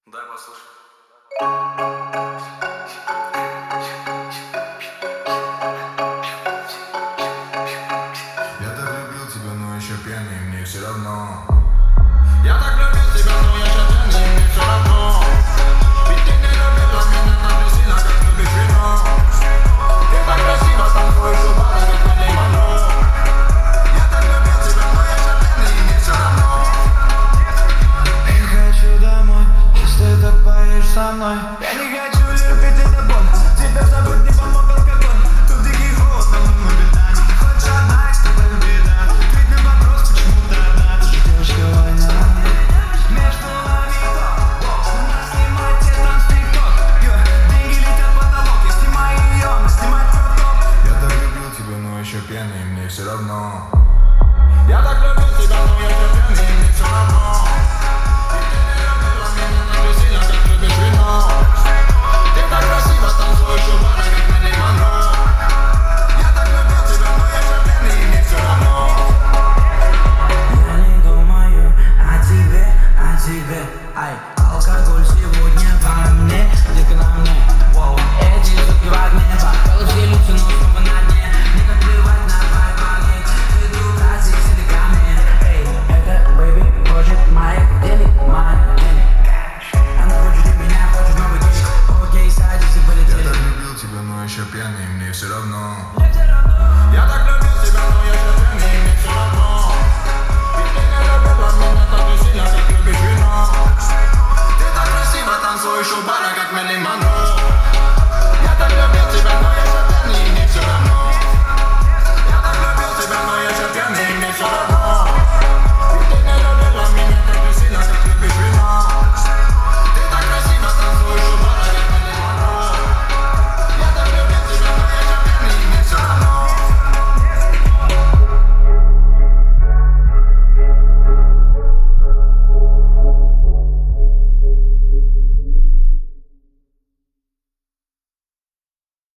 Дай послушай. Я так любил тебя, но еще пьяный, мне все равно. Я так любил тебя, но я сейчас пьяный, мне все равно. Ведь ты не любила меня так же сильно, как любишь вино. Ты так красиво танцуешь у бара, как Мэрилин Монро. Я так любил тебя, но я сейчас пьяный, мне все равно. Не хочу домой, если ты так поешь со мной. Я не хочу любить, это больно. Тебя забыть не помог алкоголь. Тут дикий холод, но мы беда. Не хочешь одна, и с тобой беда. Ответь на вопрос, почему ты одна? Ты же девушка война. Между нами бокс, на нас снимать те танцтик-ток. Деньги летят в потолок, я снимаю ее, она снимает поток. Я так любил тебя, но еще пьяный, мне все равно. Я так любил тебя, но я сейчас пьяный, мне все равно. Ведь ты не любила меня так же сильно, как любишь вино. Ты так красиво танцуешь у бара, как Мэрилин Монро. Я так любил тебя, но я сейчас пьяный, мне все равно. Я не думаю о тебе, ай, алкоголь сегодня во мне, иди к нам, мне.